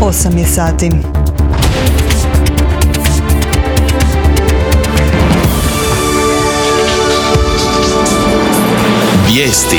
8 je sati. Vijesti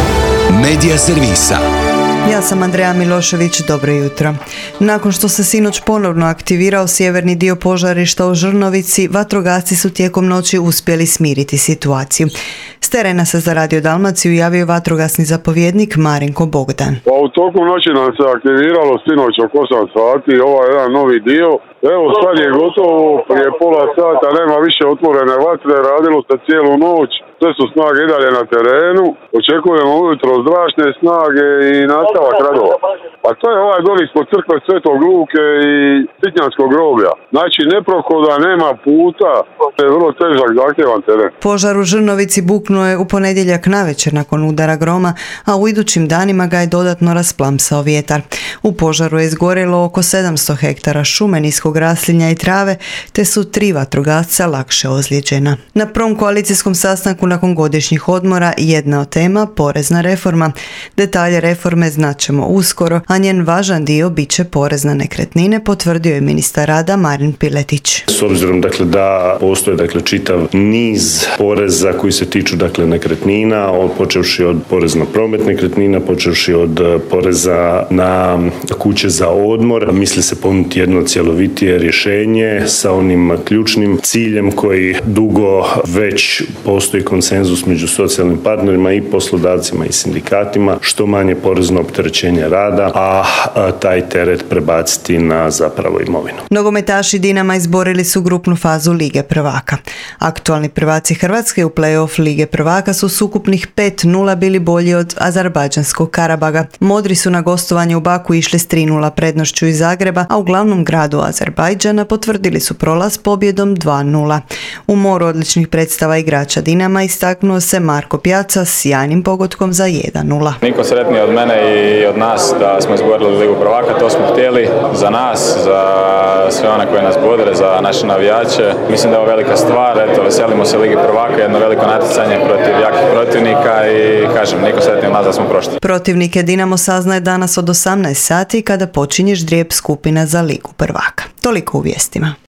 Medija servisa. Ja sam Andreja Milošević, dobro jutro. Nakon što se sinoć ponovno aktivirao sjeverni dio požarišta u Žrnovici, vatrogasci su tijekom noći uspjeli smiriti situaciju. S terena se za Radio Dalmaciju javio vatrogasni zapovjednik Marinko Bogdan. U toku noći nam se aktiviralo sinoć oko 8 sati ovaj jedan novi dio. Evo sad je gotovo, prije pola sata nema više otvorene vatre, radilo se cijelu noć. Sve su snage i dalje na terenu, očekujemo ujutro zračne snage i nastavak radova. A to je ovaj dol ispod crkve Svetog Luke i Sitnjanskog groblja. Znači neprohoda, nema puta, to je vrlo težak, zahtjevan teren. Požar u Žrnovici buknuo je u ponedjeljak navečer nakon udara groma, a u idućim danima ga je dodatno rasplamsao vjetar. U požaru je izgorjelo oko 700 hektara šume, niskog raslinja i trave, te su 3 vatrogasca lakše ozlijeđena. Na prvom koalicijskom sastanku nakon godišnjih odmora jedna od tema porezna reforma. Detalje reforme znaćemo uskoro, a njen važan dio bit će porez na nekretnine, potvrdio je ministar rada Marin Piletić. S obzirom da postoje čitav niz poreza koji se tiču nekretnina, počevši od poreza na promet nekretnina, počevši od poreza na kuće za odmor, misli se ponuditi jedno cjelovitije rješenje sa onim ključnim ciljem koji dugo već postoji konsenzus među socijalnim partnerima i poslodavcima i sindikatima, što manje porezno opterećenje rada, a taj teret prebaciti na zapravo imovinu. Nogometaši Dinama izborili su grupnu fazu Lige prvaka. Aktualni prvaci Hrvatske u play-off Lige prvaka su s ukupnih 5-0 bili bolji od azerbajdžanskog Karabaga. Modri su na gostovanje u Baku išli s 3-0 prednošću iz Zagreba, a u glavnom gradu Azerbajdžana potvrdili su prolaz pobjedom 2-0. U moru odličnih predstava igrača Dinama istaknuo se Marko Pjaca s sjajnim pogotkom za 1-0. Niko sretniji od mene i od nas da smo izborili Ligu prvaka, to smo htjeli za nas, za sve one koje nas bodre, za naše navijače. Mislim da je ovo velika stvar, veselimo se Ligi prvaka, jedno veliko natjecanje protiv jakih protivnika i kažem, niko sretniji od nas da smo prošli. Protivnike Dinamo saznaje danas od 18 sati kada počinje ždrijeb skupina za Ligu prvaka. Toliko u vijestima.